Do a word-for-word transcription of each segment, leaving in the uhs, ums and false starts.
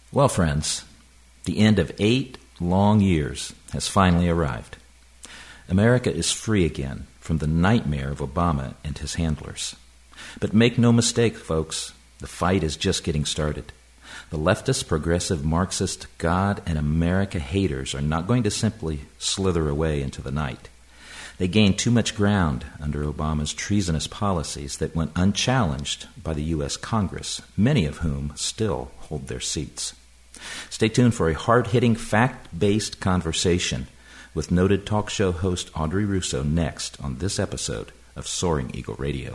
Well, friends, the end of eight long years has finally arrived. America is free again from the nightmare of Obama and his handlers. But make no mistake, folks, the fight is just getting started. The leftist, progressive, Marxist, God and America haters are not going to simply slither away into the night. They gained too much ground under Obama's treasonous policies that went unchallenged by the U S Congress, many of whom still hold their seats. Stay tuned for a hard-hitting, fact-based conversation with noted talk show host Audrey Russo next on this episode of Soaring Eagle Radio.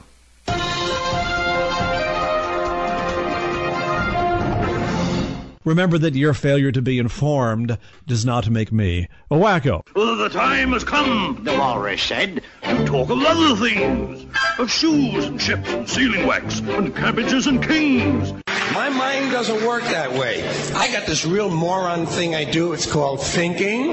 Remember that your failure to be informed does not make me a wacko. Well, the time has come, the walrus said, to talk of other things, of shoes and ships and sealing wax and cabbages and kings. My mind doesn't work that way. I got this real moron thing I do. It's called thinking.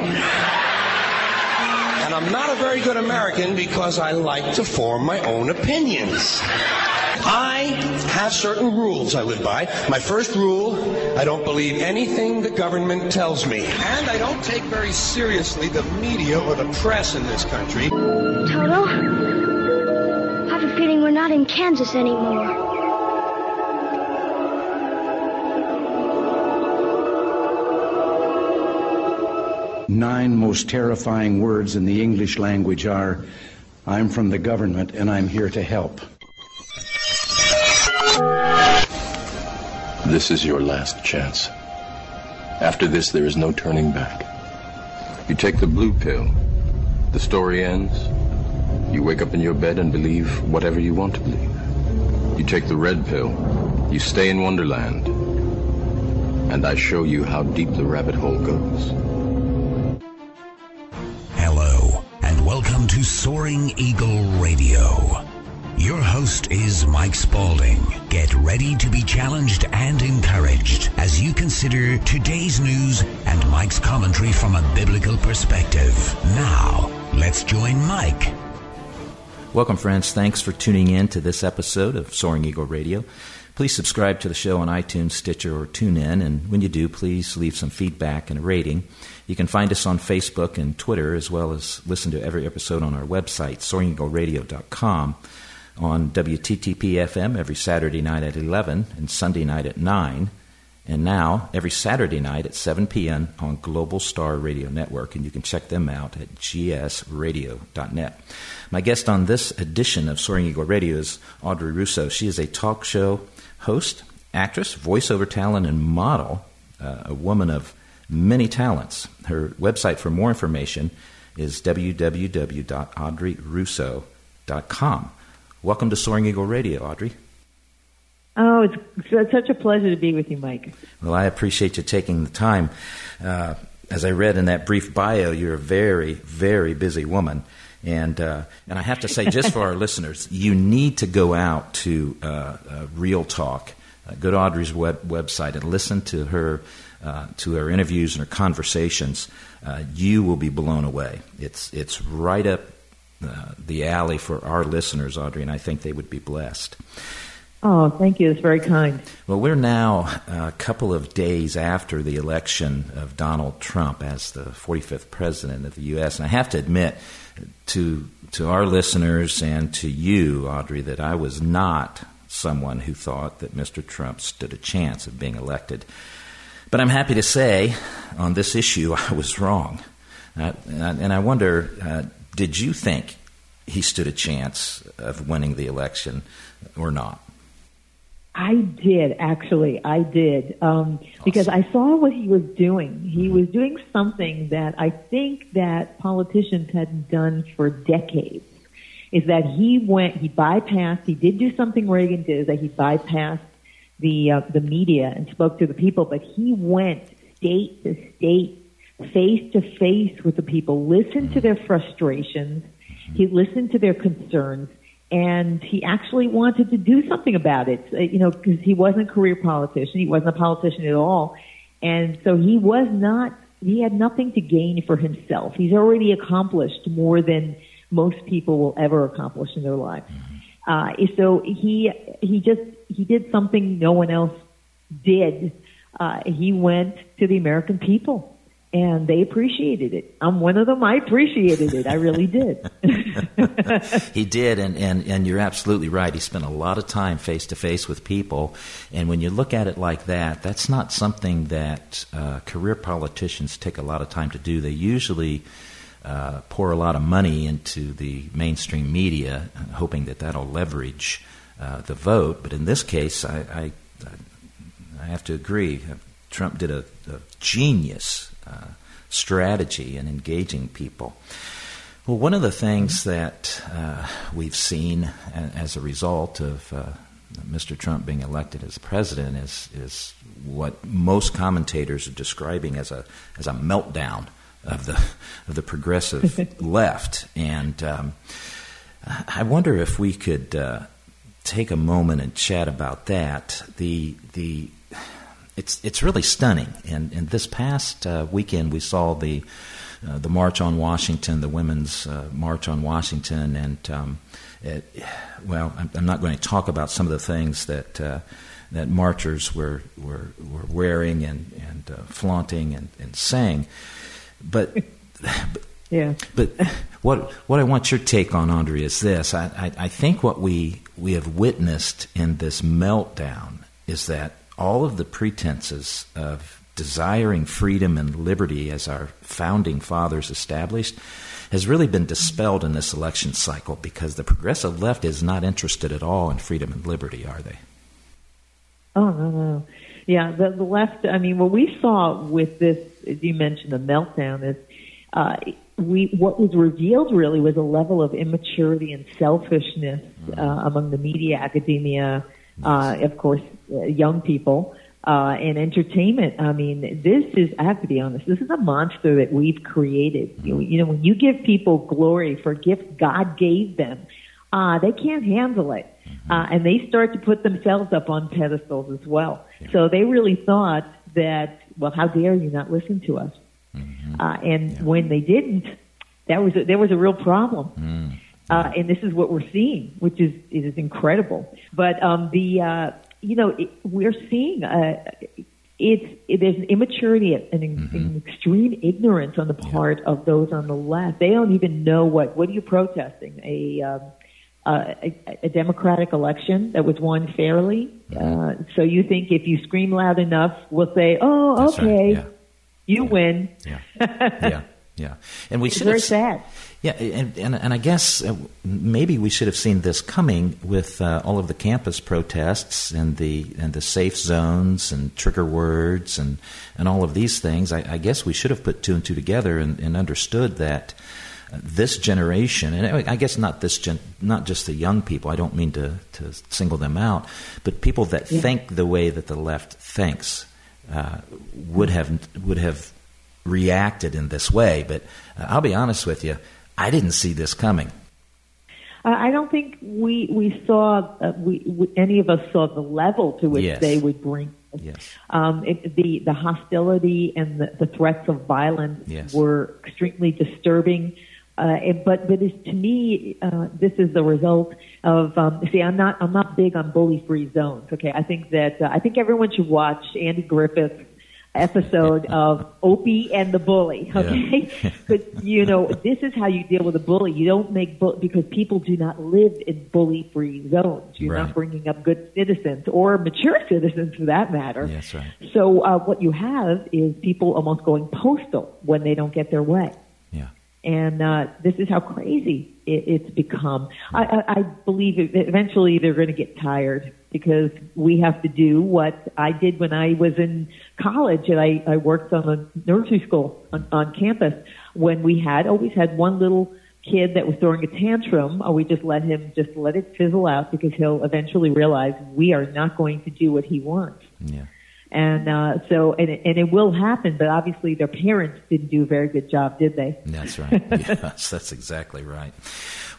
And I'm not a very good American because I like to form my own opinions. I have certain rules I live by. My first rule, I don't believe anything the government tells me. And I don't take very seriously the media or the press in this country. Toto, I have a feeling we're not in Kansas anymore. Nine most terrifying words in the English language are, I'm from the government and I'm here to help. This is your last chance. After this, there is no turning back. You take the blue pill, the story ends. You wake up in your bed and believe whatever you want to believe. You take the red pill, you stay in Wonderland, and I show you how deep the rabbit hole goes. Hello, and welcome to Soaring Eagle Radio. Your host is Mike Spaulding. Get ready to be challenged and encouraged as you consider today's news and Mike's commentary from a biblical perspective. Now, let's join Mike. Welcome, friends. Thanks for tuning in to this episode of Soaring Eagle Radio. Please subscribe to the show on iTunes, Stitcher, or TuneIn, and when you do, please leave some feedback and a rating. You can find us on Facebook and Twitter, as well as listen to every episode on our website, soaring eagle radio dot com, on W T T P F M every Saturday night at eleven and Sunday night at nine, and now every Saturday night at seven p.m. on Global Star Radio Network, and you can check them out at g s radio dot net. My guest on this edition of Soaring Eagle Radio is Audrey Russo. She is a talk show host, actress, voiceover talent, and model, uh, a woman of many talents. Her website for more information is w w w dot audrey russo dot com. Welcome to Soaring Eagle Radio, Audrey. Oh, it's, it's such a pleasure to be with you, Mike. Well, I appreciate you taking the time. Uh, as I read in that brief bio, you're a very, very busy woman. And uh, and I have to say, just for our listeners, you need to go out to uh, uh, Real Talk, uh, go to Audrey's web, website and listen to her uh, to her interviews and her conversations. Uh, you will be blown away. It's it's right up uh, the alley for our listeners, Audrey, and I think they would be blessed. Oh, thank you. That's very kind. Well, we're now a couple of days after the election of Donald Trump as the forty-fifth president of the U S, and I have to admit to to our listeners and to you, Audrey, that I was not someone who thought that Mister Trump stood a chance of being elected. But I'm happy to say on this issue I was wrong. Uh, and I wonder, uh, did you think he stood a chance of winning the election or not? I did, actually. I did. Um, because I saw what he was doing. He was doing something that I think that politicians hadn't done for decades, is that he went, he bypassed, he did do something Reagan did, is that he bypassed the, uh, the media and spoke to the people, but he went state to state, face to face with the people, listened to their frustrations, he listened to their concerns, and he actually wanted to do something about it, you know, because he wasn't a career politician. He wasn't a politician at all. And so he was not, he had nothing to gain for himself. He's already accomplished more than most people will ever accomplish in their lives. Uh, so he, he just, he did something no one else did. uh, he went to the American people, and they appreciated it. I'm one of them. I appreciated it. I really did. He did, and, and, and you're absolutely right. He spent a lot of time face-to-face with people, and when you look at it like that, that's not something that uh, career politicians take a lot of time to do. They usually uh, pour a lot of money into the mainstream media, hoping that that'll leverage uh, the vote. But in this case, I, I, I have to agree. Trump did a, a genius uh, strategy in engaging people. Well, one of the things that uh, we've seen as a result of uh, Mister Trump being elected as president is is what most commentators are describing as a as a meltdown of the of the progressive left, and um, I wonder if we could uh, take a moment and chat about that. The the it's it's really stunning, and, and this past uh, weekend we saw the. Uh, the March on Washington, the Women's uh, March on Washington, and um, it, well, I'm, I'm not going to talk about some of the things that uh, that marchers were were, were wearing and and uh, flaunting and, and saying, but, but yeah. But what what I want your take on, Andrea, is this: I, I I think what we we have witnessed in this meltdown is that all of the pretenses of desiring freedom and liberty as our founding fathers established has really been dispelled in this election cycle, because the progressive left is not interested at all in freedom and liberty, are they? Oh, no, no. Yeah, the, the left, I mean, what we saw with this, as you mentioned, the meltdown, is uh, we what was revealed really was a level of immaturity and selfishness mm-hmm. uh, among the media, academia, yes. uh, of course, uh, young people. Uh, and entertainment. I mean, this is, I have to be honest, this is a monster that we've created. You, you know, when you give people glory for gifts God gave them, uh, they can't handle it. Uh, and they start to put themselves up on pedestals as well. So they really thought that, well, how dare you not listen to us? Mm-hmm. Uh, and yeah. when they didn't, that was a, there was a real problem. Mm. Uh, and this is what we're seeing, which is, is incredible. But um, the, uh, you know, it, we're seeing uh, it's it, there's an immaturity and an, mm-hmm. an extreme ignorance on the part yeah. of those on the left. They don't even know what what are you protesting? A um, uh, a, a democratic election that was won fairly. Mm-hmm. Uh, so you think if you scream loud enough, we'll say, "Oh, That's okay, right. yeah. you yeah. win." Yeah, yeah, yeah. And we it's should very have, sad. Yeah, and, and and I guess maybe we should have seen this coming with uh, all of the campus protests and the and the safe zones and trigger words and, and all of these things. I, I guess we should have put two and two together and, and understood that this generation, and I guess not this gen, not just the young people. I don't mean to, to single them out, but people that yeah. think the way that the left thinks uh, would have would have reacted in this way. But uh, I'll be honest with you. I didn't see this coming. Uh, I don't think we we saw uh, we, we any of us saw the level to which yes. they would bring. Yes. Um, it, the the hostility and the, the threats of violence yes. were extremely disturbing. Uh, it, but but it's, to me, uh, this is the result of. Um, see, I'm not I'm not big on bully-free zones. Okay, I think that uh, I think everyone should watch Andy Griffith's episode of Opie and the Bully, okay? Yeah. But, you know, this is how you deal with a bully. You don't make bull- because people do not live in bully-free zones. You're right. not bringing up good citizens or mature citizens for that matter. Yes, right. So uh, what you have is people almost going postal when they don't get their way. Yeah. And uh, this is how crazy it, it's become. I, I, I believe eventually they're going to get tired, because we have to do what I did when I was in college, and I, I worked on a nursery school on, on campus, when we had always had one little kid that was throwing a tantrum, or we just let him just let it fizzle out, because he'll eventually realize we are not going to do what he wants. Yeah. And uh, so, and it, and it will happen, but obviously their parents didn't do a very good job, did they? That's right. Yes, that's exactly right.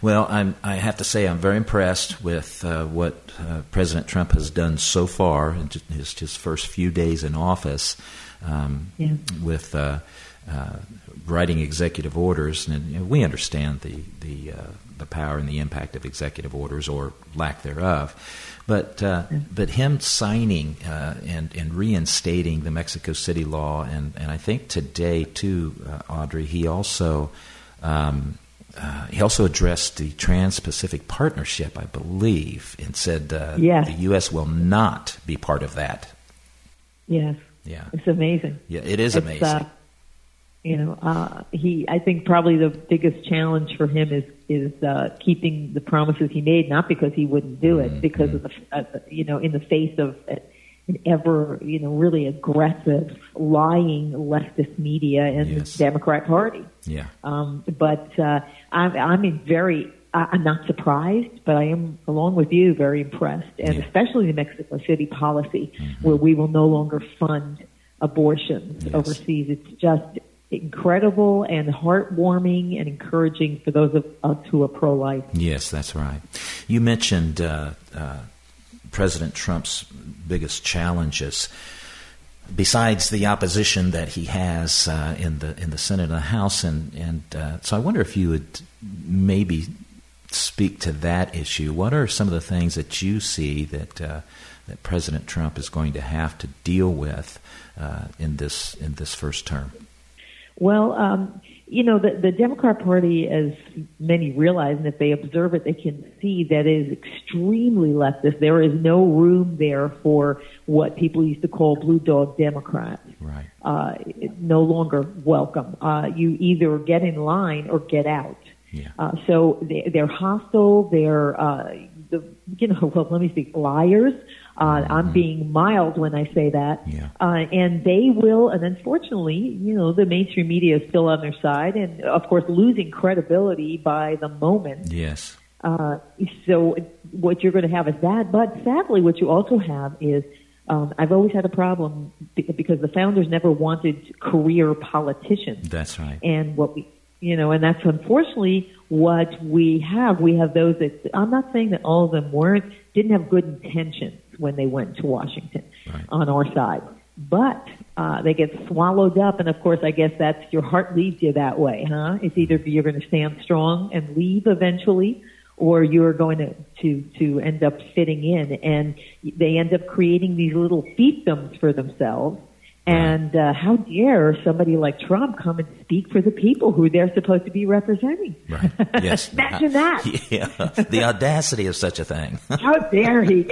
Well, I'm, I have to say I'm very impressed with uh, what uh, President Trump has done so far in his, his first few days in office um, yeah. with uh, uh, writing executive orders. And you know, we understand the the, uh, the power and the impact of executive orders or lack thereof. But uh, yeah. but him signing uh, and, and reinstating the Mexico City law, and, and I think today, too, uh, Audrey, he also... Um, Uh, he also addressed the Trans-Pacific Partnership, I believe, and said uh, yes. the U S will not be part of that. Yes. Yeah. It's amazing. Yeah, it is it's, amazing. Uh, you know, uh, he. I think probably the biggest challenge for him is is uh, keeping the promises he made, not because he wouldn't do it, mm-hmm. because of the, uh, you know, in the face of an ever, you know, really aggressive, lying leftist media and yes. the Democrat Party. Yeah. Um, but uh, I'm, I'm in very, I'm not surprised, but I am, along with you, very impressed, and yeah. especially the Mexico City policy, mm-hmm. where we will no longer fund abortions yes. overseas. It's just incredible and heartwarming and encouraging for those of us who are pro-life. Yes, that's right. You mentioned uh, uh, President Trump's biggest challenges, besides the opposition that he has uh, in the in the Senate and the House, and and uh, so I wonder if you would maybe speak to that issue. What are some of the things that you see that uh, that President Trump is going to have to deal with uh, in this in this first term? Well, um, you know, the, the Democrat Party, as many realize, and if they observe it, they can see that it is extremely leftist. There is no room there for what people used to call blue dog Democrats. Right. Uh, no longer welcome. Uh, you either get in line or get out. Yeah. Uh, so they, they're hostile. They're, uh, the, you know, well, let me speak, liars. Uh, mm-hmm. I'm being mild when I say that. Yeah. Uh, and they will, and unfortunately, you know, the mainstream media is still on their side, and of course, losing credibility by the moment. Yes. Uh, so what you're going to have is that. But sadly, what you also have is, um, I've always had a problem because the founders never wanted career politicians. That's right. And what we, you know, and that's unfortunately what we have. We have those that, I'm not saying that all of them weren't, didn't have good intentions when they went to Washington right. on our side. But uh, they get swallowed up, and of course, I guess that's your heart leads you that way, huh? It's either you're going to stand strong and leave eventually, or you're going to, to, to end up fitting in. And they end up creating these little fiefdoms for themselves. And uh, how dare somebody like Trump come and speak for the people who they're supposed to be representing? Right. Yes. Imagine that. Yeah. The audacity of such a thing. How dare he?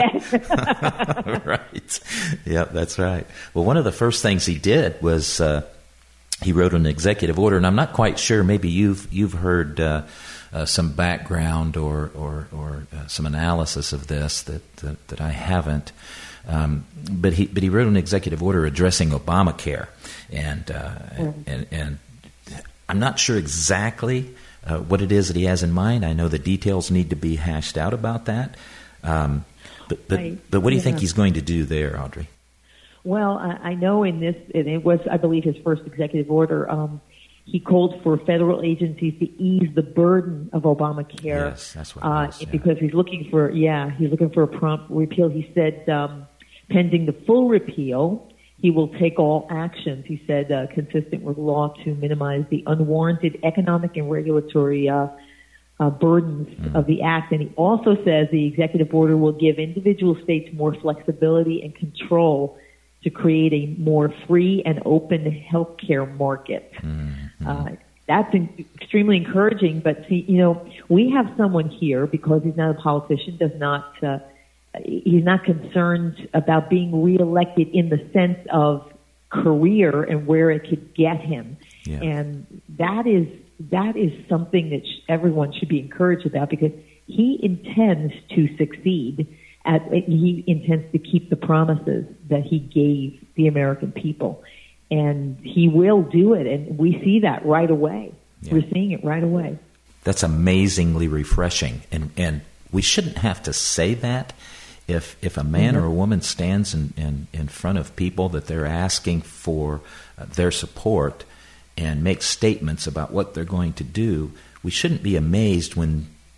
Right. Yep, that's right. Well, one of the first things he did was uh, he wrote an executive order, and I'm not quite sure. Maybe you've you've heard uh, uh, some background or or, or uh, some analysis of this that that, that I haven't. Um, but he but he wrote an executive order addressing Obamacare, and uh, mm. and, and I'm not sure exactly uh, what it is that he has in mind. I know the details need to be hashed out about that. Um, but but, I, but what do you yeah. think he's going to do there, Audrey? Well, I, I know in this, and it was, I believe, his first executive order. Um, he called for federal agencies to ease the burden of Obamacare. Yes, that's what it uh, was, yeah. Because he's looking for, yeah, he's looking for a prompt repeal. He said, um, pending the full repeal, he will take all actions, he said, uh, consistent with law to minimize the unwarranted economic and regulatory uh, uh, burdens mm. of the act. And he also says the executive order will give individual states more flexibility and control to create a more free and open healthcare market. Mm-hmm. Uh, that's in, extremely encouraging. But see, you know, we have someone here, because he's not a politician, does not, uh, he's not concerned about being reelected in the sense of career and where it could get him. Yeah. And that is that is something that sh- everyone should be encouraged about, because he intends to succeed. At, he intends to keep the promises that he gave the American people, and he will do it. And we see that right away. Yeah. We're seeing it right away. That's amazingly refreshing, and and we shouldn't have to say that. If if a man mm-hmm. or a woman stands in, in, in front of people that they're asking for uh, their support and makes statements about what they're going to do, we shouldn't be amazed when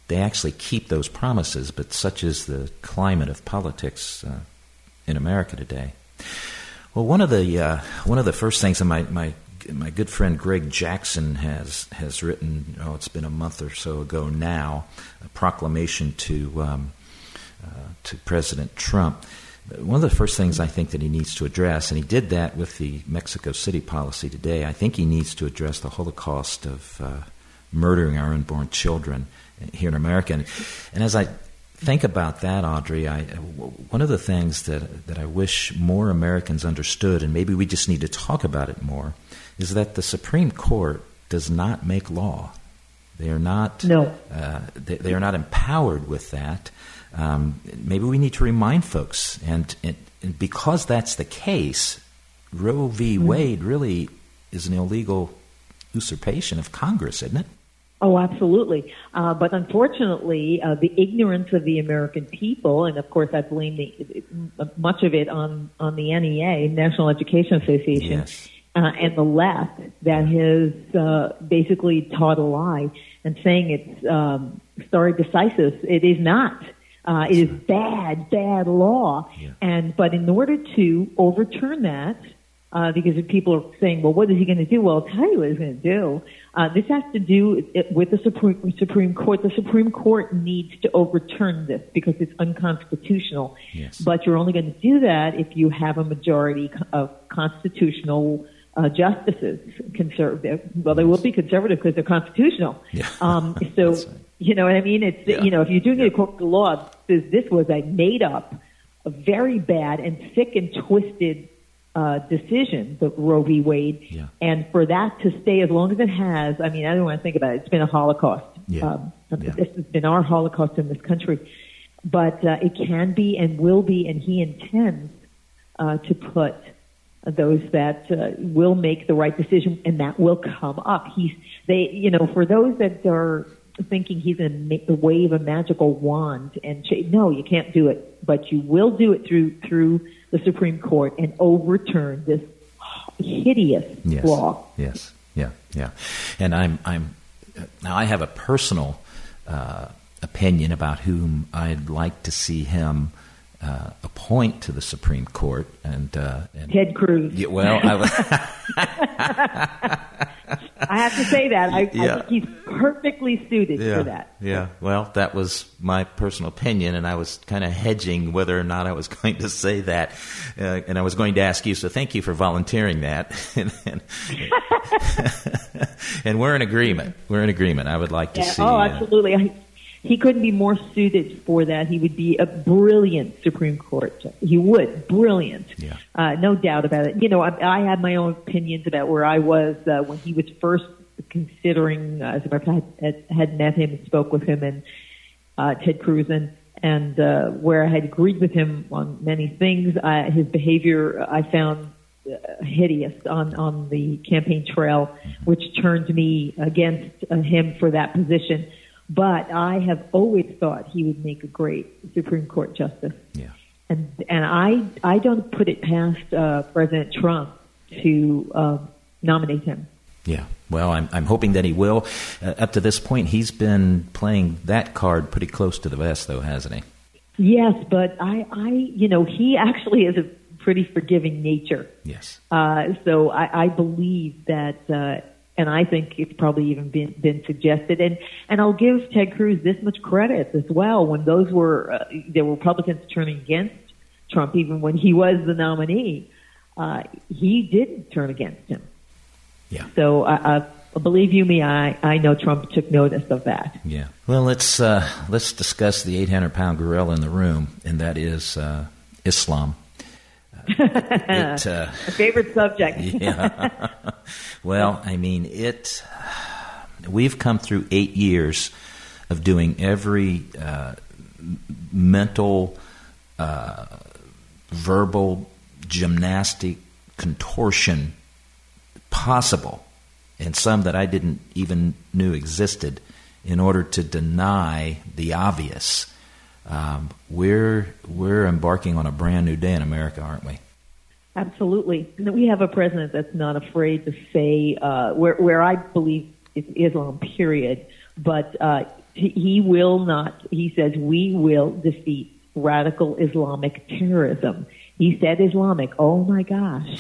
they actually keep those promises, but such is the climate of politics uh, in America today. Well, one of the uh, one of the first things that my, my my good friend Greg Jackson has has written, oh, it's been a month or so ago now, a proclamation to um, uh, to President Trump. One of the first things I think that he needs to address, and he did that with the Mexico City policy today, I think he needs to address the Holocaust of uh, murdering our unborn children here in America. And, and as I think about that, Audrey, I, one of the things that that I wish more Americans understood, and maybe we just need to talk about it more, is that the Supreme Court does not make law. They are not. No. Uh, they, they are not empowered with that. Um, maybe we need to remind folks, and, and, and because that's the case, Roe v. Mm-hmm. Wade really is an illegal usurpation of Congress, isn't it? Oh, absolutely. Uh, but unfortunately, uh, the ignorance of the American people, and of course I blame the, much of it on, on the N E A, National Education Association, yes. uh, and the left that has uh, basically taught a lie and saying it's um, stare decisis. It is not. Uh, it is bad, bad law. Yeah. And but in order to overturn that, uh, because if people are saying, well, what is he going to do? Well, I'll tell you what he's going to do. Uh, this has to do with the Supreme, Supreme Court. The Supreme Court needs to overturn this because it's unconstitutional. Yes. But you're only going to do that if you have a majority of constitutional uh, justices. Conservative. Well, they will be conservative because they're constitutional. Yeah. Um, so, right. You know what I mean? It's yeah. You know, if you're doing yeah. it according to law, this, this was a made-up, a very bad and sick and twisted Uh, decision, the Roe v. Wade, yeah. and for that to stay as long as it has, I mean, I don't want to think about it. It's been a Holocaust. Yeah. Um, yeah. This has been our Holocaust in this country. But uh, it can be and will be, and he intends uh, to put those that uh, will make the right decision, and that will come up. He's, they, you know, for those that are thinking he's going to wave a magical wand and ch- no, you can't do it, but you will do it through through the Supreme Court and overturn this hideous yes. law. Yes, yeah, yeah. And I'm, I'm now I have a personal uh, opinion about whom I'd like to see him uh, appoint to the Supreme Court, and, uh, and Ted Cruz. Yeah, well, I, I have to say that I, yeah. I think he's perfectly suited yeah, for that. Yeah, well, that was my personal opinion, and I was kind of hedging whether or not I was going to say that, uh, and I was going to ask you. So, thank you for volunteering that. and, and, and we're in agreement. We're in agreement. I would like to yeah, see. Oh, absolutely. I, he couldn't be more suited for that. He would be a brilliant Supreme Court judge. He would. Brilliant. Yeah. Uh, no doubt about it. You know, I, I had my own opinions about where I was uh, when he was first considering, uh, as a matter of fact, I had, had met him and spoke with him and uh, Ted Cruz, and, and uh, where I had agreed with him on many things. Uh, his behavior I found uh, hideous on, on the campaign trail, mm-hmm. which turned me against uh, him for that position. But I have always thought he would make a great Supreme Court justice. Yeah. And and I I don't put it past uh, President Trump to uh, nominate him. Yeah. Well, I'm I'm hoping that he will. Uh, up to this point, he's been playing that card pretty close to the vest, though, hasn't he? Yes, but I, I you know, he actually has a pretty forgiving nature. Yes. Uh, so I, I believe that, uh, and I think it's probably even been, been suggested. And, and I'll give Ted Cruz this much credit as well. When those were, uh, the Republicans turning against Trump, even when he was the nominee, uh, he didn't turn against him. Yeah. So I, I believe you me, I, I know Trump took notice of that. Yeah. Well, let's uh, let's discuss the eight hundred pound gorilla in the room, and that is uh, Islam. Uh, it, uh, My favorite subject. Yeah. Well, I mean, it. We've come through eight years of doing every uh, mental, uh, verbal, gymnastic contortion possible, and some that I didn't even knew existed, in order to deny the obvious. Um, we're we're embarking on a brand new day in America, aren't we? Absolutely. We have a president that's not afraid to say uh, where where I believe it's Islam, period. But uh, he, he will not, he says, we will defeat radical Islamic terrorism. He said Islamic. Oh, my gosh.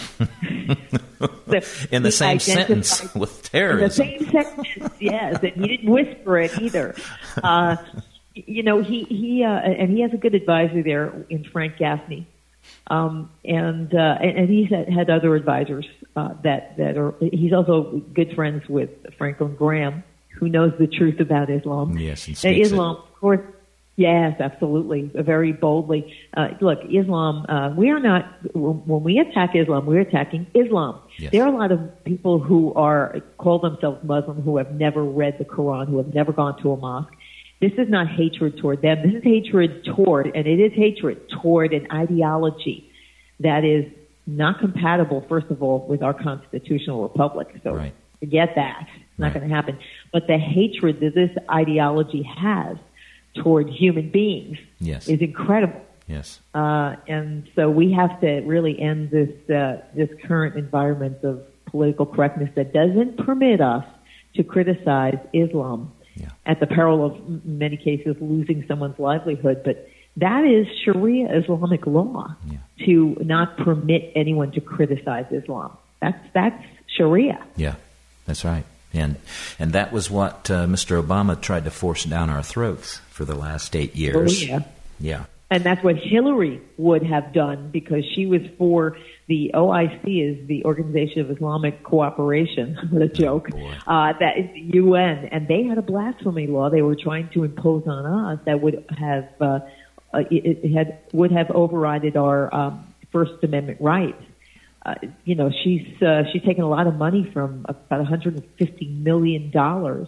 So in the same sentence with terrorism. In the same sentence, yes. And he didn't whisper it either. Uh, you know, he, he uh, and he has a good advisor there in Frank Gaffney. Um, and, uh, and and he's had, had other advisors uh, that, that are, he's also good friends with Franklin Graham, who knows the truth about Islam. Yes, and speaks Islam, it. Of course. Yes, absolutely, very boldly. Uh, look, Islam, uh, we are not, when we attack Islam, we're attacking Islam. Yes. There are a lot of people who are, call themselves Muslim, who have never read the Quran, who have never gone to a mosque. This is not hatred toward them. This is hatred toward, and it is hatred toward an ideology that is not compatible, first of all, with our constitutional republic. So right. forget that. It's not right. going to happen. But the hatred that this ideology has toward human beings yes. is incredible. Yes. Uh, and so we have to really end this uh, this current environment of political correctness that doesn't permit us to criticize Islam yeah. at the peril of, in many cases, losing someone's livelihood. But that is Sharia Islamic law, yeah. to not permit anyone to criticize Islam. That's that's Sharia. Yeah, that's right. And and that was what uh, Mister Obama tried to force down our throats for the last eight years. Oh, yeah. Yeah. And that's what Hillary would have done, because she was for the O I C, is the Organization of Islamic Cooperation. What a joke. Oh, uh, that is the U N. And they had a blasphemy law they were trying to impose on us that would have uh, uh, it, it had would have overridden our um, First Amendment rights. Uh, you know, she's uh, she's taken a lot of money from about one hundred fifty million dollars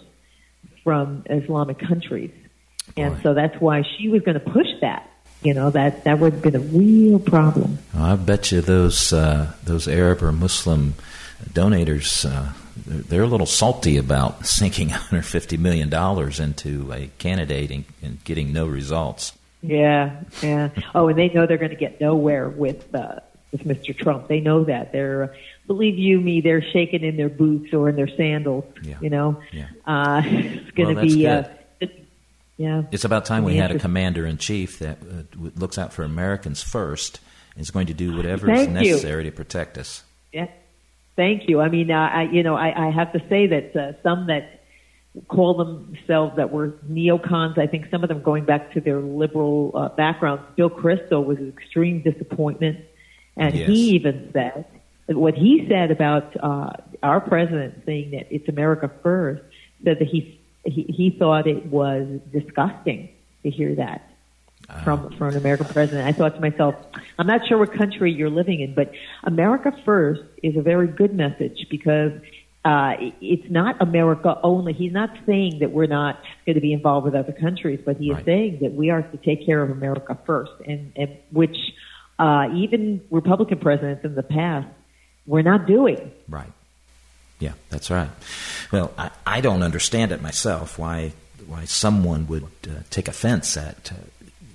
from Islamic countries. Boy. And so that's why she was going to push that. You know, that, that would have been a real problem. Well, I bet you those uh, those Arab or Muslim donators, uh, they're, they're a little salty about sinking one hundred fifty million dollars into a candidate and, and getting no results. Yeah, yeah. Oh, and they know they're going to get nowhere with uh, with Mister Trump. They know that. They're, believe you me, they're shaking in their boots or in their sandals. Yeah. You know, yeah. uh, it's going to well, be. Uh, yeah. It's about time we had a commander-in-chief that uh, looks out for Americans first and is going to do whatever Thank is necessary you. to protect us. Yeah. Thank you. I mean, uh, I, you know, I, I have to say that uh, some that call themselves, that were neocons, I think some of them going back to their liberal uh, backgrounds. Bill Kristol was an extreme disappointment, and yes. he even said, what he said about uh, our president saying that it's America first, said that he He, he thought it was disgusting to hear that uh, from from an American president. I thought to myself, I'm not sure what country you're living in, but America first is a very good message, because uh, it's not America only. He's not saying that we're not going to be involved with other countries, but he is right. saying that we are to take care of America first, and, and which uh, even Republican presidents in the past were not doing. Right. Yeah, that's right. Well, I, I don't understand it myself, why why someone would uh, take offense at uh,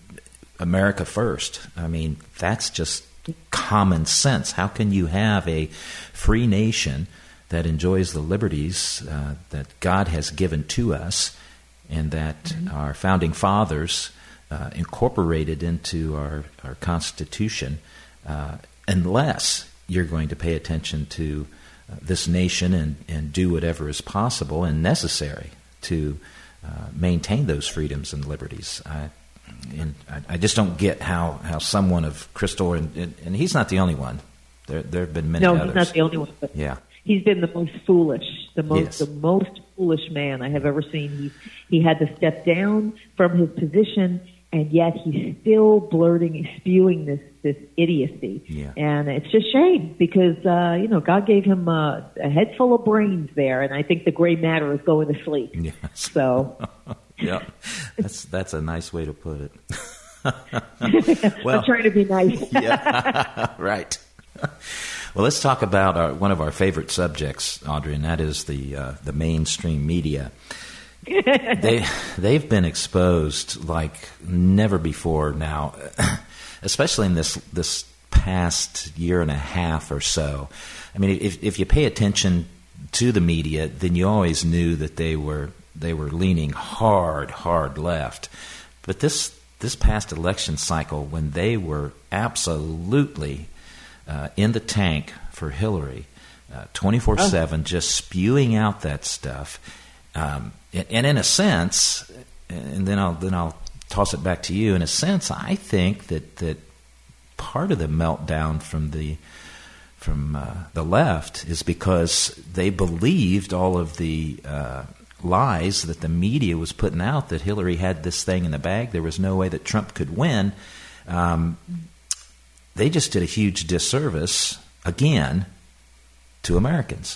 America first. I mean, that's just common sense. How can you have a free nation that enjoys the liberties uh, that God has given to us and that mm-hmm. our founding fathers uh, incorporated into our, our Constitution, uh, unless you're going to pay attention to this nation and, and do whatever is possible and necessary to uh, maintain those freedoms and liberties. I, and I, I just don't get how, how someone of Kristol, and, and, and he's not the only one. There there have been many no, others. No, he's not the only one. But yeah. He's been the most foolish, the most yes. the most foolish man I have ever seen. He he had to step down from his position, and yet he's still blurting, spewing this, this idiocy. Yeah. And it's just shame, because, uh, you know, God gave him uh, a head full of brains there, and I think the gray matter is going to sleep. Yes. So. Yeah, that's, that's a nice way to put it. Well, I'm trying to be nice. Yeah, right. Well, let's talk about our, one of our favorite subjects, Audrey, and that is the uh, the mainstream media. they they've been exposed like never before now, especially in this this past year and a half or so. I mean, if if you pay attention to the media, then you always knew that they were they were leaning hard, hard left. But this this past election cycle, when they were absolutely uh, in the tank for Hillary, uh, twenty-four seven, just spewing out that stuff, um, and, and in a sense, and then I'll then I'll toss it back to you. In a sense, I think that that part of the meltdown from the from uh, the left is because they believed all of the uh, lies that the media was putting out, that Hillary had this thing in the bag, there was no way that Trump could win. Um, they just did a huge disservice, again, to Americans.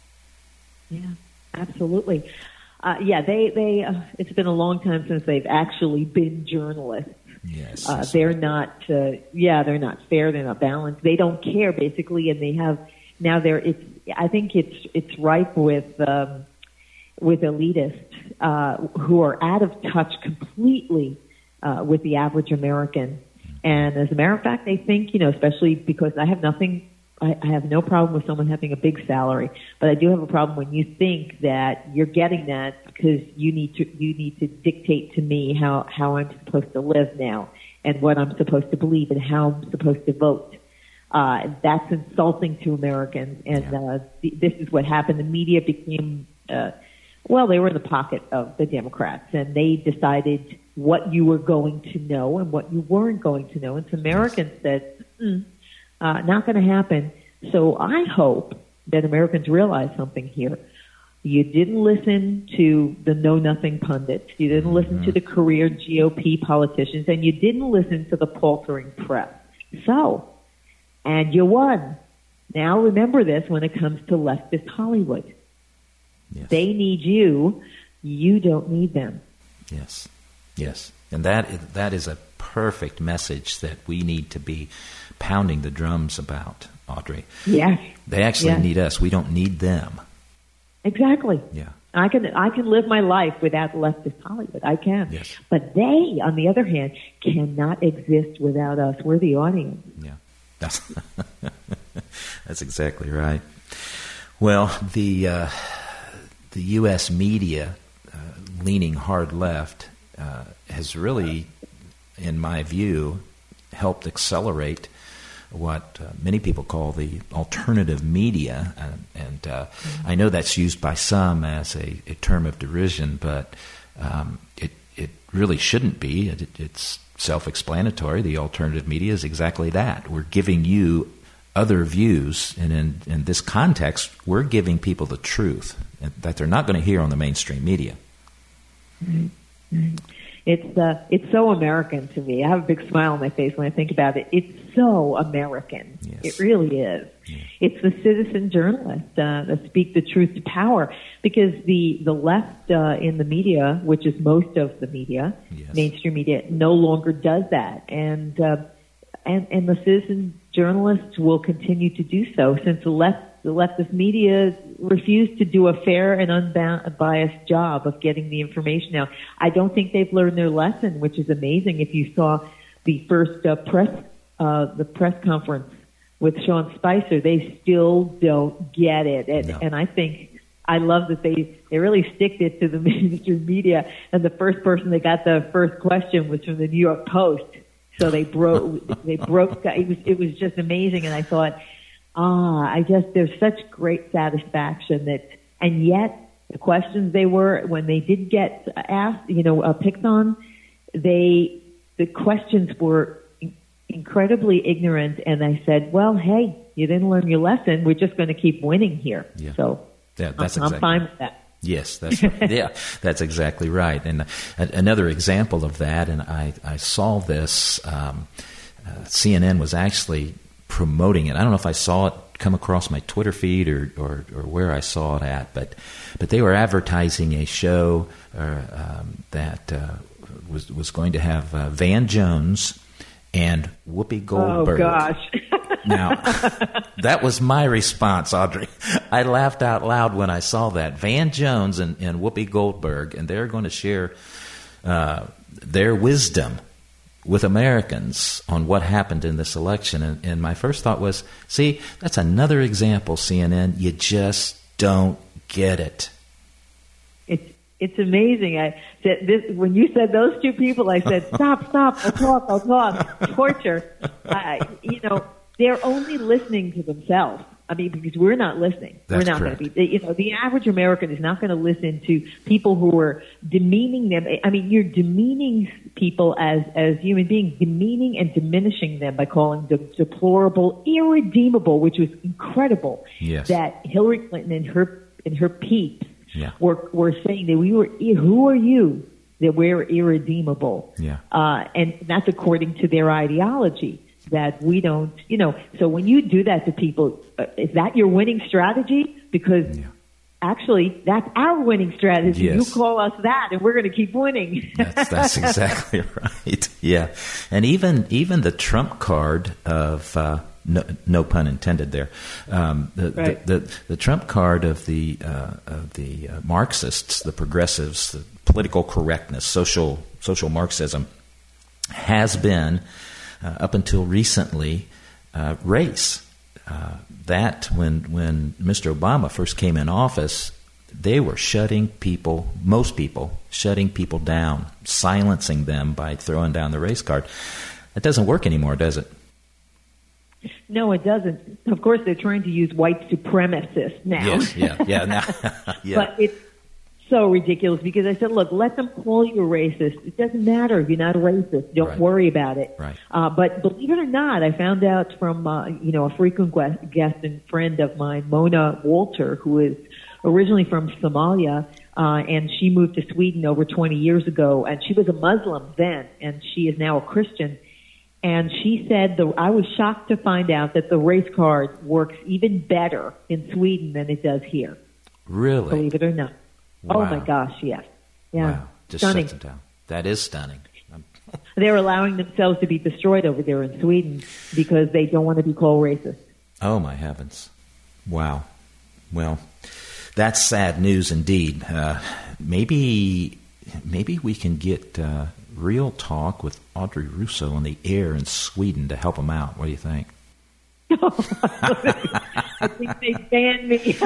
Yeah, absolutely. Uh, yeah, they, they uh, it's been a long time since they've actually been journalists. Yes, uh, they're not. Uh, yeah, they're not fair. They're not balanced. They don't care, basically, and they have now. They're. It's. I think it's. It's ripe with um, with elitists uh, who are out of touch completely uh, with the average American. And as a matter of fact, they think, you know, especially because I have nothing. I, I have no problem with someone having a big salary, but I do have a problem when you think that you're getting that because you need to you need to dictate to me how, how I'm supposed to live now and what I'm supposed to believe and how I'm supposed to vote. Uh, that's insulting to Americans, and yeah. uh, th- this is what happened. The media became, uh, well, they were in the pocket of the Democrats, and they decided what you were going to know and what you weren't going to know. And some Americans said, mm, Uh, not going to happen. So I hope that Americans realize something here. You didn't listen to the know-nothing pundits. You didn't listen mm-hmm. to the career G O P politicians. And you didn't listen to the paltering press. So, and you won. Now remember this when it comes to leftist Hollywood. Yes. They need you. You don't need them. Yes. Yes. And that that is a perfect message that we need to be pounding the drums about, Audrey. Yes. They actually yes. need us. We don't need them. Exactly. Yeah. I can I can live my life without leftist Hollywood. I can. Yes. But they, on the other hand, cannot exist without us. We're the audience. Yeah. That's that's exactly right. Well, the uh, the U S media uh, leaning hard left uh, has really, in my view, helped accelerate what uh, many people call the alternative media, and, and uh, mm-hmm. I know that's used by some as a, a term of derision, but um, it it really shouldn't be. It, it's self-explanatory. The alternative media is exactly that. We're giving you other views, and in, in this context, we're giving people the truth that they're not going to hear on the mainstream media. Mm-hmm. It's uh, it's so American to me. I have a big smile on my face when I think about it. It's so American. Yes. It really is. Yeah. It's the citizen journalist uh, that speak the truth to power, because the the left uh, in the media, which is most of the media, yes. mainstream media, no longer does that, and uh, and and the citizen journalists will continue to do so, since the left the leftist media refuse to do a fair and unbiased job of getting the information out. I don't think they've learned their lesson, which is amazing. If you saw the first uh, press, uh, the press conference with Sean Spicer, they still don't get it. And, no. and I think I love that they, they really stick it to the mainstream media. And the first person that got the first question was from the New York Post. So they broke, they broke, it was, it was just amazing. And I thought, Ah, I just, there's such great satisfaction that, and yet the questions they were, when they did get asked, you know, uh, picked on, they, the questions were in- incredibly ignorant, and I said, well, hey, you didn't learn your lesson, we're just going to keep winning here. Yeah. So yeah, that's I'm, exactly. I'm fine with that. Yes, that's yeah, that's exactly right. And uh, another example of that, and I, I saw this, um, uh, C N N was actually promoting it. I don't know if I saw it come across my Twitter feed or, or, or where I saw it at, but but they were advertising a show uh, um, that uh, was was going to have uh, Van Jones and Whoopi Goldberg. Oh gosh! Now, that was my response, Audrey. I laughed out loud when I saw that. Van Jones and, and Whoopi Goldberg, and they're going to share uh, their wisdom with Americans on what happened in this election. And, and my first thought was, see, that's another example, C N N. You just don't get it. It's It's amazing. I said this when you said those two people. I said, "Stop, stop! I'll talk, I'll talk." Torture. I, you know, they're only listening to themselves. I mean, because we're not listening. That's we're not going to be. You know, the average American is not going to listen to people who are demeaning them. I mean, you're demeaning people as as human beings, demeaning and diminishing them by calling them deplorable, irredeemable, which was incredible. Yes. That Hillary Clinton and her and her peeps yeah. were were saying that we were. Who are you? That we're irredeemable. Yeah. Uh, and that's according to their ideology. That we don't, you know, so when you do that to people, uh, is that your winning strategy? Because yeah. actually, that's our winning strategy. Yes. You call us that, and we're going to keep winning. that's, that's exactly right. Yeah. And even even the Trump card of, uh, no, no pun intended there, um, the, right. the, the, the Trump card of the, uh, of the uh, Marxists, the progressives, the political correctness, social social Marxism, has been, Uh, up until recently, uh, race. Uh, that when when Mister Obama first came in office, they were shutting people, most people, shutting people down, silencing them by throwing down the race card. That doesn't work anymore, does it? No, it doesn't. Of course, they're trying to use white supremacists now. Yes, yeah, yeah. Now, yeah. But it's so ridiculous because I said, look, let them call you a racist. It doesn't matter if you're not a racist. Don't right. worry about it. Right. Uh, but believe it or not, I found out from, uh, you know, a frequent guest and friend of mine, Mona Walter, who is originally from Somalia, uh, and she moved to Sweden over twenty years ago, and she was a Muslim then, and she is now a Christian. And she said, the, I was shocked to find out that the race card works even better in Sweden than it does here. Really? Believe it or not. Wow. Oh, my gosh, yes. Yeah. Wow. Just stunning. shuts them down. That is stunning. They're allowing themselves to be destroyed over there in Sweden because they don't want to be called racist. Oh, my heavens. Wow. Well, that's sad news indeed. Uh, maybe maybe we can get uh, Real Talk with Audrey Russo on the air in Sweden to help them out. What do you think? I think they banned me.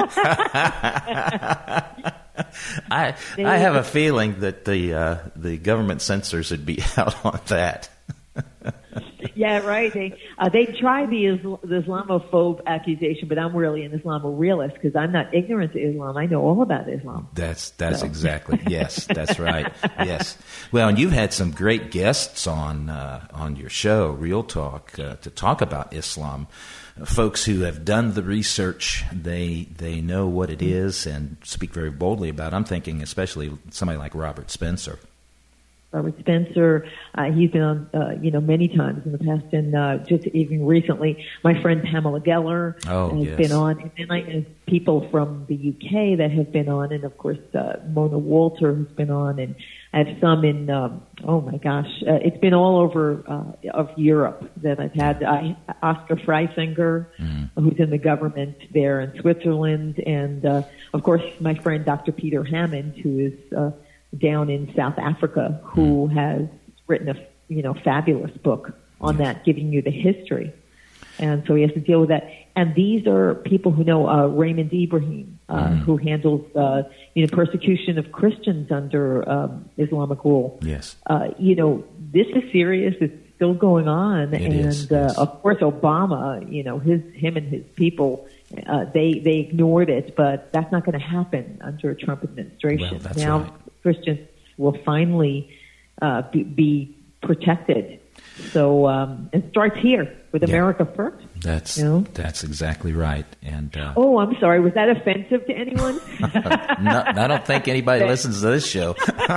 I I have a feeling that the uh, the government censors would be out on that. Yeah, right. They uh, they tried the, Isl- the Islamophobe accusation, but I'm really an Islamo-realist because I'm not ignorant to Islam. I know all about Islam. That's that's so. exactly yes. That's right. Yes. Well, and you've had some great guests on uh, on your show, Real Talk, uh, to talk about Islam. Folks who have done the research, they they know what it is and speak very boldly about it. I'm thinking especially somebody like Robert Spencer. Robert Spencer, uh, he's been on, uh, you know, many times in the past, and uh, just even recently, my friend Pamela Geller oh, has yes. been on, and then I have people from the U K that have been on, and of course uh, Mona Walter has been on, and I have some in, um, oh my gosh, uh, it's been all over uh, of Europe that I've had. I, Oscar Freisinger, mm. who's in the government there in Switzerland, and uh, of course my friend Doctor Peter Hammond, who is uh, down in South Africa, who mm. has written a you know fabulous book on yes. that, giving you the history. And so he has to deal with that. And these are people who know uh, Raymond Ibrahim, uh, mm. who handles uh, you know persecution of Christians under um, Islamic rule. Yes. Uh, you know, this is serious. It's still going on. It and is, uh, yes. of course, Obama, you know, his him and his people, uh, they they ignored it. But that's not going to happen under a Trump administration. Well, that's now right. Christians will finally uh, be, be protected. So um, it starts here with yeah. America first. That's you know? that's exactly right. And uh, oh, I'm sorry. Was that offensive to anyone? no, I don't think anybody listens to this show.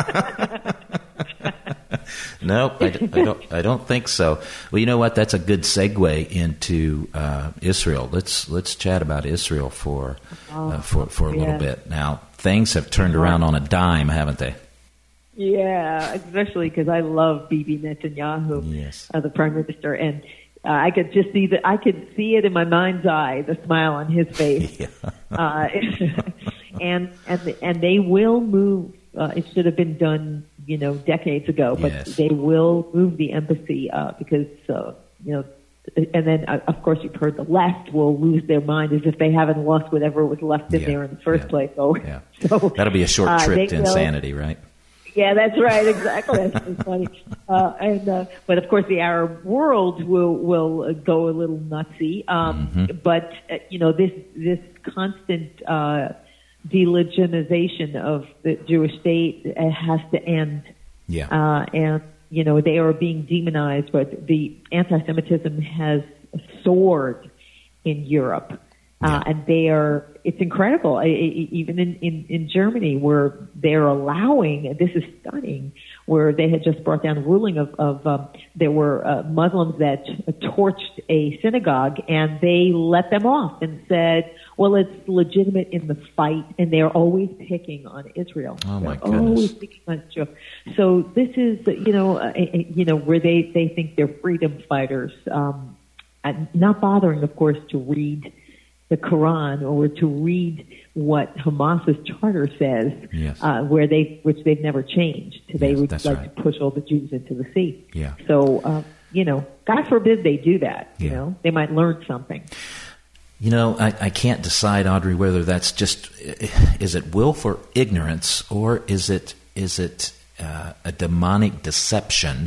Nope, I, I don't. I don't think so. Well, you know what? That's a good segue into uh, Israel. Let's let's chat about Israel for uh, for for a yeah. little bit. Now, things have turned around on a dime, haven't they? Yeah, especially because I love Bibi Netanyahu, yes. uh, the prime minister, and uh, I could just see that. I could see it in my mind's eye, the smile on his face, yeah. uh, and and and they will move. Uh, it should have been done, you know, decades ago, but yes. they will move the embassy uh, because uh, you know and then, uh, of course, you've heard the left will lose their mind as if they haven't lost whatever was left in yeah, there in the first yeah, place. So, yeah. so that'll be a short trip uh, to will, insanity, right? Yeah, that's right. Exactly. That's so funny. Uh, and uh, but of course, the Arab world will will go a little nutsy. Um, mm-hmm. But uh, you know, this this constant uh, delegitimization of the Jewish state uh, has to end. Yeah. Uh, and you know, they are being demonized, but the anti-Semitism has soared in Europe. Uh, and they are, it's incredible, I, I, even in, in, in Germany, where they're allowing, and this is stunning, where they had just brought down a ruling of, of um, there were uh, Muslims that torched a synagogue, and they let them off and said, well, it's legitimate in the fight, and they're always picking on Israel. Oh, my they're goodness. Always picking on Israel. So this is, you know, uh, you know, where they, they think they're freedom fighters, um, and not bothering, of course, to read the Quran or to read what Hamas's charter says, yes. uh, where they, which they've never changed. They yes, would like right. to push all the Jews into the sea. Yeah. So, uh, you know, God forbid they do that. You yeah. know, they might learn something. You know, I, I can't decide, Audrey, whether that's just, is it willful ignorance or is it is it uh, a demonic deception?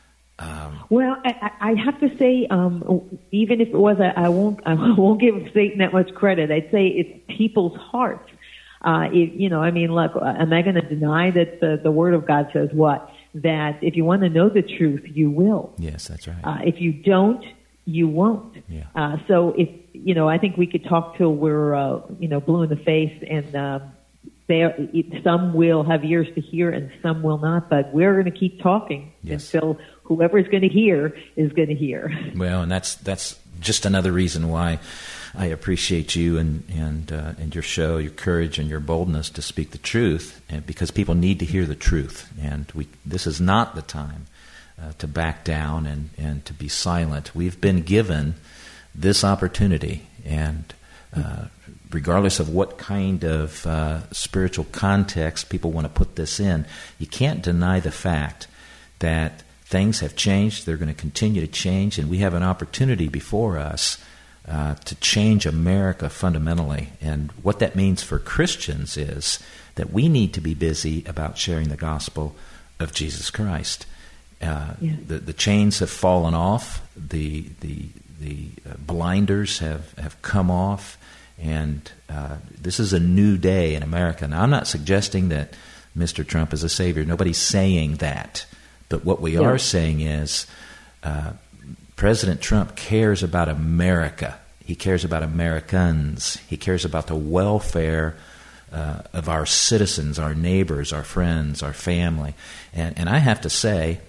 Um, well, I, I have to say, um, even if it was, I, I won't, I won't give Satan that much credit. I'd say it's people's hearts. Uh, it, you know, I mean, look, am I going to deny that the, the Word of God says what? That if you want to know the truth, you will. Yes, that's right. Uh, if you don't, you won't. Yeah. Uh, so if, you know, I think we could talk till we're, uh, you know, blue in the face, and um, there, some will have ears to hear and some will not, but we're going to keep talking yes. until whoever is going to hear is going to hear. Well, and that's that's just another reason why I appreciate you and and uh, and your show, your courage and your boldness to speak the truth, and because people need to hear the truth, and we this is not the time uh, to back down and, and to be silent. We've been given this opportunity, and uh, regardless of what kind of uh, spiritual context people want to put this in, you can't deny the fact that things have changed. They're going to continue to change, and we have an opportunity before us uh, to change America fundamentally. And what that means for Christians is that we need to be busy about sharing the gospel of Jesus Christ. Uh, yeah. the, the chains have fallen off. The the the uh, blinders have, have come off, and uh, this is a new day in America. Now, I'm not suggesting that Mister Trump is a savior. Nobody's saying that. But what we yeah. are saying is uh, President Trump cares about America. He cares about Americans. He cares about the welfare uh, of our citizens, our neighbors, our friends, our family. And, and I have to say,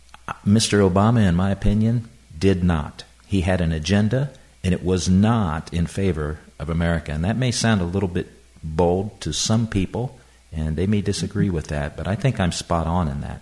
Mister Obama, in my opinion, did not. He had an agenda, and it was not in favor of America. And that may sound a little bit bold to some people, and they may disagree with that, but I think I'm spot on in that.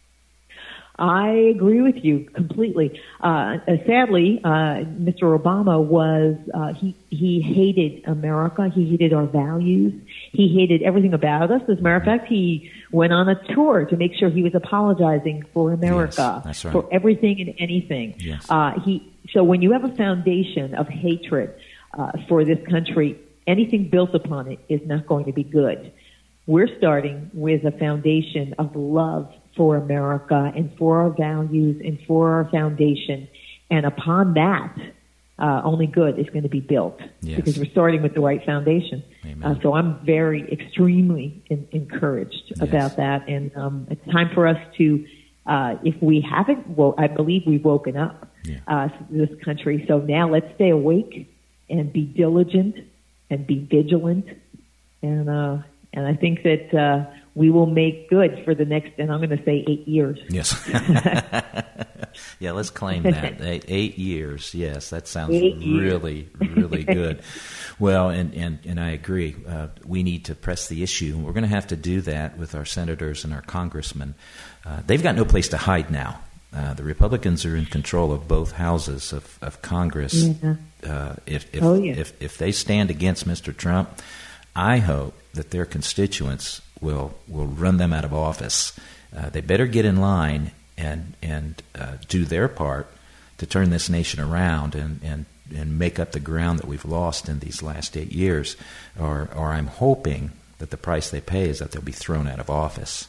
I agree with you completely. Uh, sadly, uh, Mister Obama was, uh, he, he hated America. He hated our values. He hated everything about us. As a matter of fact, he went on a tour to make sure he was apologizing for America, yes, that's right. for everything and anything. Yes. Uh, he, so when you have a foundation of hatred uh, for this country, anything built upon it is not going to be good. We're starting with a foundation of love for America and for our values and for our foundation. And upon that, uh, only good is going to be built yes. because we're starting with the right foundation. Uh, so I'm very, extremely in, encouraged yes. about that. And um, it's time for us to, uh, if we haven't, well, I believe we've woken up yeah. uh, this country. So now let's stay awake and be diligent and be vigilant. And, uh, and I think that, uh, we will make good for the next, and I'm going to say eight years. Yes. Yeah, let's claim that. Eight, eight years. Yes, that sounds eight really, really good. Well, and, and, and I agree. Uh, we need to press the issue. We're going to have to do that with our senators and our congressmen. Uh, they've got no place to hide now. Uh, the Republicans are in control of both houses of, of Congress. Yeah. Uh, if, if, oh, yeah. if, if they stand against Mister Trump, I hope that their constituents will will run them out of office. Uh, they better get in line and and uh, do their part to turn this nation around and, and, and make up the ground that we've lost in these last eight years, or, or I'm hoping that the price they pay is that they'll be thrown out of office.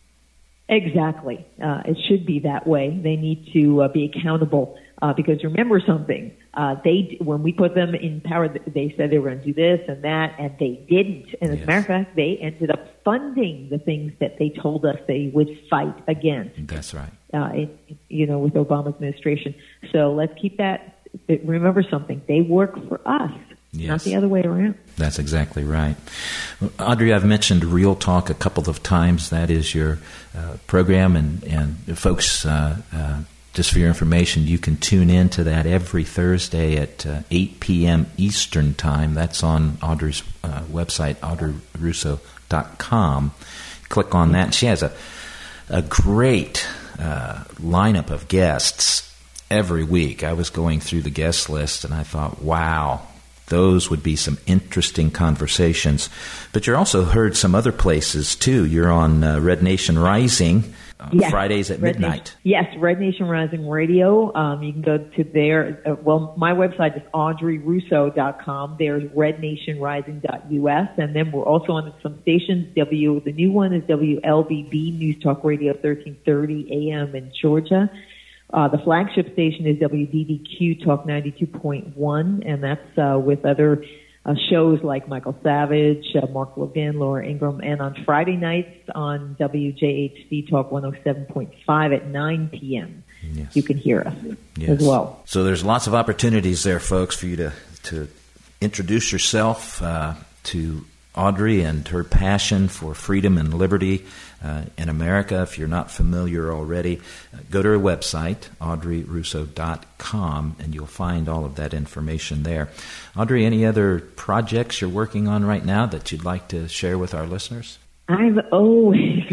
Exactly. Uh, it should be that way. They need to uh, be accountable uh, because remember something. Uh, they when we put them in power, they said they were going to do this and that, and they didn't. And as yes. a matter of fact, they ended up funding the things that they told us they would fight against. That's right. Uh, it, you know, with Obama's administration. So let's keep that. Remember something. They work for us. Yes. Not the other way around. That's exactly right. Well, Audrey, I've mentioned Real Talk a couple of times. That is your uh, program, and, and folks, uh, uh, just for your information, you can tune in to that every Thursday at uh, eight p.m. Eastern Time. That's on Audrey's uh, website, audrey russo dot com. Click on that. She has a, a great uh, lineup of guests every week. I was going through the guest list, and I thought, wow, those would be some interesting conversations. But you're also heard some other places, too. You're on uh, Red Nation Rising, uh, yes. Fridays at Red midnight. Nation, yes, Red Nation Rising Radio. Um, you can go to there. Uh, well, my website is audrey russo dot com. There's red nation rising dot u s. And then we're also on some stations. W. The new one is W L B B, News Talk Radio, thirteen thirty a m in Georgia. Uh, the flagship station is W D D Q Talk ninety-two point one, and that's uh, with other uh, shows like Michael Savage, uh, Mark Levin, Laura Ingram, and on Friday nights on W J H C Talk one oh seven point five at nine p.m. Yes. You can hear us yes. as well. So there's lots of opportunities there, folks, for you to, to introduce yourself uh, to Audrey and her passion for freedom and liberty uh, in America. If you're not familiar already, uh, go to her website, audrey russo dot com, and you'll find all of that information there. Audrey, any other projects you're working on right now that you'd like to share with our listeners? I've always,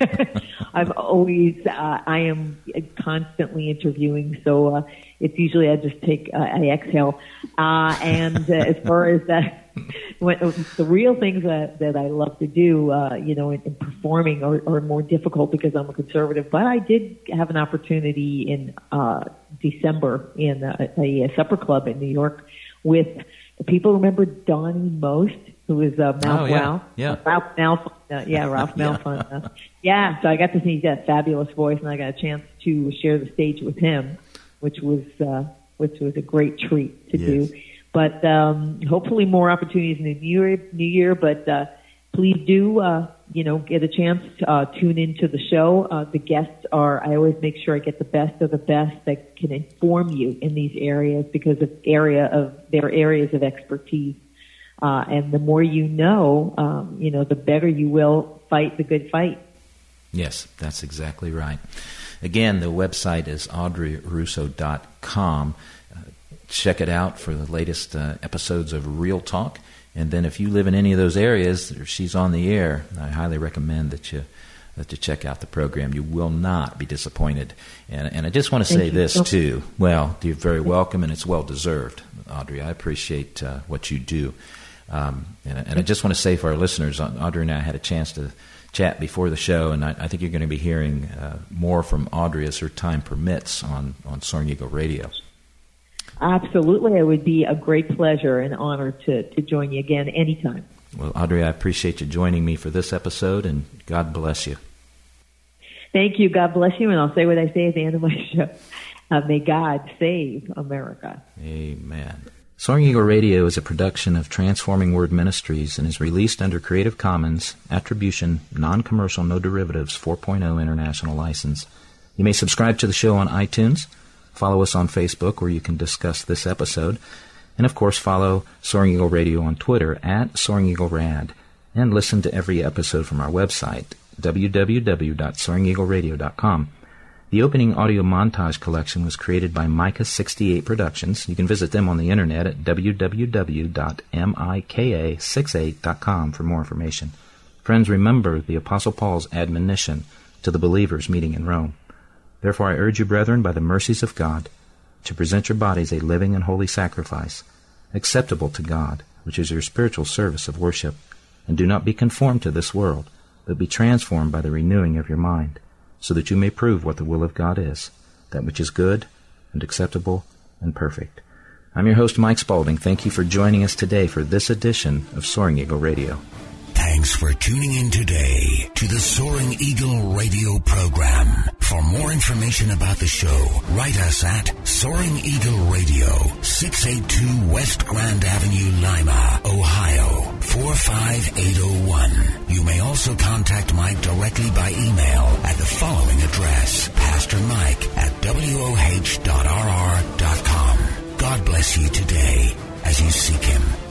I've always, uh, I am constantly interviewing, so uh, it's usually I just take, uh, I exhale. Uh, and uh, as far as that, when, the real things that, that I love to do, uh, you know, in, in performing are, are more difficult because I'm a conservative. But I did have an opportunity in uh, December in a, a supper club in New York with people. Remember Donnie Most, who was uh, Mouth oh, yeah. Wow? Yeah. Ralph Malfun. Uh, yeah, Ralph Malfun. yeah. Uh, yeah, so I got to see that fabulous voice, and I got a chance to share the stage with him, which was uh, which was a great treat to yes. do. But um, hopefully more opportunities in the new year. New year but uh, please do, uh, you know, get a chance to uh, tune into the show. Uh, the guests are. I always make sure I get the best of the best that can inform you in these areas because of area of their areas of expertise. Uh, and the more you know, um, you know, the better you will fight the good fight. Yes, that's exactly right. Again, the website is audrey russo dot com. Uh, check it out for the latest uh, episodes of Real Talk. And then if you live in any of those areas, she's on the air. I highly recommend that you that you check out the program. You will not be disappointed. And, and I just want to say this, too. Well, you're very welcome, and it's well-deserved, Audrey. I appreciate uh, what you do. Um, and, and I just want to say for our listeners, Audrey and I had a chance to chat before the show, and I, I think you're going to be hearing uh, more from Audrey as her time permits on, on Soaring Eagle Radio. Absolutely. It would be a great pleasure and honor to, to join you again anytime. Well, Audrey, I appreciate you joining me for this episode, and God bless you. Thank you. God bless you, and I'll say what I say at the end of my show. Uh, may God save America. Amen. Soaring Eagle Radio is a production of Transforming Word Ministries and is released under Creative Commons Attribution, Non-Commercial, No Derivatives four point oh International License. You may subscribe to the show on iTunes, follow us on Facebook where you can discuss this episode, and of course follow Soaring Eagle Radio on Twitter at Soaring Eagle Rad, and listen to every episode from our website, w w w dot soaring eagle radio dot com. The opening audio montage collection was created by Micah sixty-eight Productions. You can visit them on the internet at w w w dot mika sixty-eight dot com for more information. Friends, remember the Apostle Paul's admonition to the believers meeting in Rome. Therefore I urge you, brethren, by the mercies of God, to present your bodies a living and holy sacrifice, acceptable to God, which is your spiritual service of worship. And do not be conformed to this world, but be transformed by the renewing of your mind, so that you may prove what the will of God is, that which is good and acceptable and perfect. I'm your host, Mike Spaulding. Thank you for joining us today for this edition of Soaring Eagle Radio. Thanks for tuning in today to the Soaring Eagle Radio program. For more information about the show, write us at Soaring Eagle Radio, six eighty-two West Grand Avenue, Lima, Ohio, four five eight oh one. You may also contact Mike directly by email at the following address, pastor mike at w o h dot r r dot com. God bless you today as you seek Him.